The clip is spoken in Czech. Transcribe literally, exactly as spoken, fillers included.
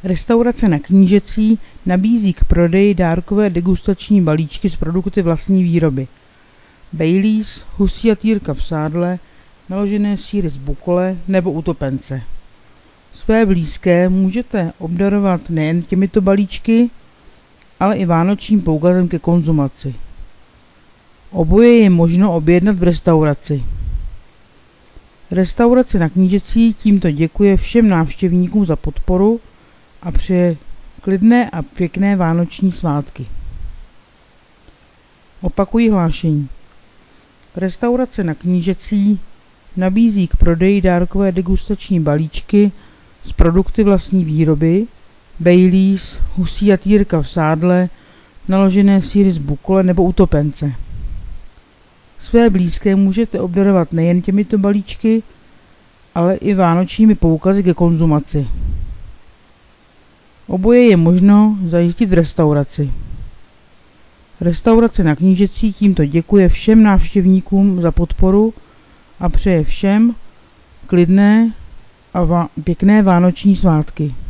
Restaurace Na Knížecí nabízí k prodeji dárkové degustační balíčky s produkty vlastní výroby. Baileys, husí jatýrka v sádle, naložené sýry z Bukole nebo utopence. Své blízké můžete obdarovat nejen těmito balíčky, ale i vánočním poukazem ke konzumaci. Oboje je možno objednat v restauraci. Restaurace Na Knížecí tímto děkuje všem návštěvníkům za podporu a přeje klidné a pěkné vánoční svátky. Opakují hlášení. Restaurace Na Knížecí nabízí k prodeji dárkové degustační balíčky s produkty vlastní výroby, Baileys, husí jatýrka v sádle, naložené sýry z Bukole nebo utopence. Své blízké můžete obdarovat nejen těmito balíčky, ale i vánočními poukazy ke konzumaci. Oboje je možno zajistit v restauraci. Restaurace Na Knížecí tímto děkuje všem návštěvníkům za podporu a přeje všem klidné a va- pěkné vánoční svátky.